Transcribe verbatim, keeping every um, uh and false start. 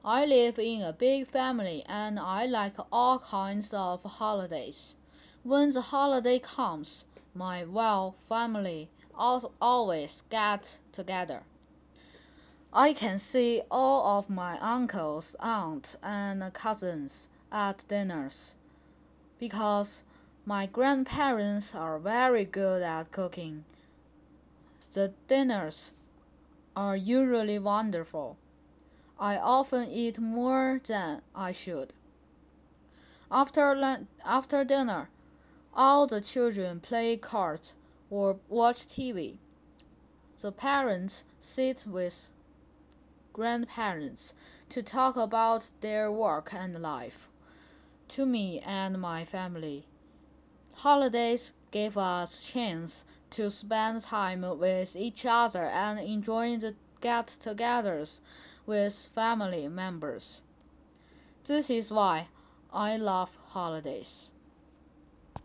I live in a big family and I like all kinds of holidays. When the holiday comes, my well family always get together. I can see all of my uncles, aunts, and cousins at dinners because my grandparents are very good at cooking. The dinners are usually wonderful. I often eat more than I should. After, after dinner, all the children play cards or watch T V. The parents sit with grandparents to talk about their work and life. To me and my family, holidays give us chance to spend time with each other and enjoy the get-togethers with family members. This is why I love holidays.